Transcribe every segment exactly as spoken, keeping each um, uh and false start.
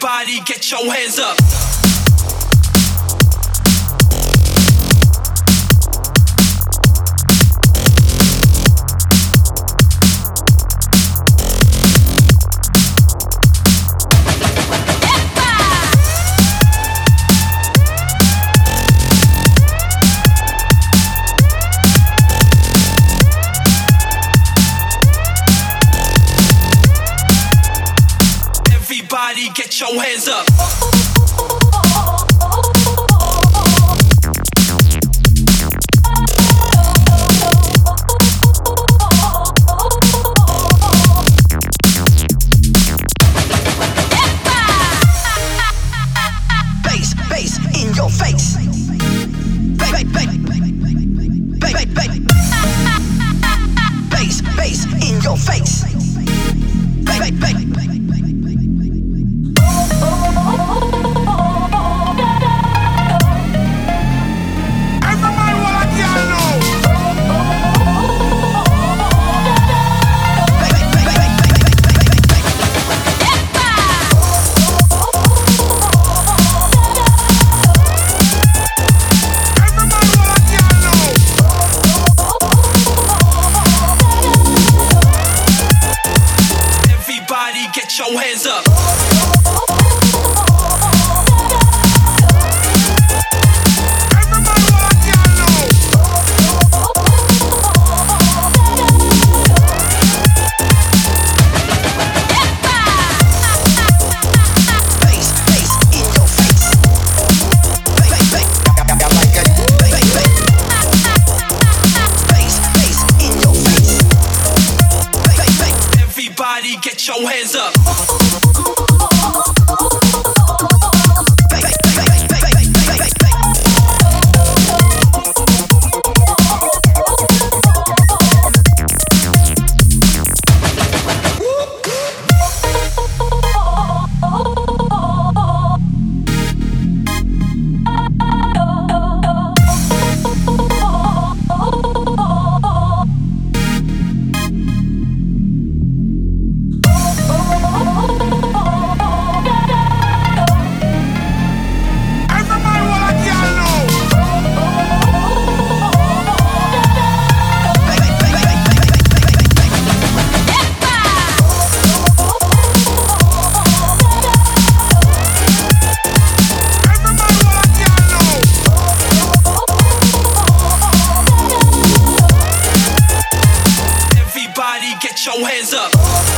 Everybody get your hands up. Everybody get your hands up. Bass, bass in your face. Bass, bass, bass, bass in your face. Bass, bass. Get your hands up. Everybody get your hands up. Get your hands up.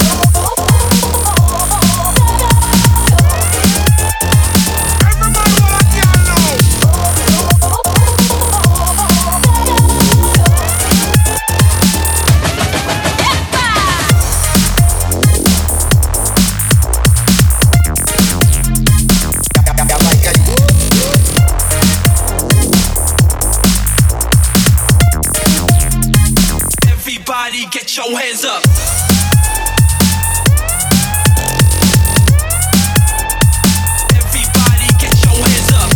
Everybody get your hands up. Everybody get your hands up.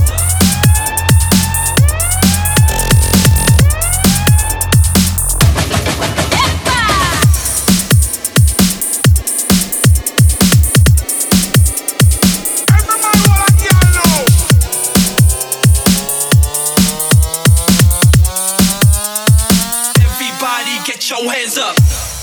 Everybody get your hands up.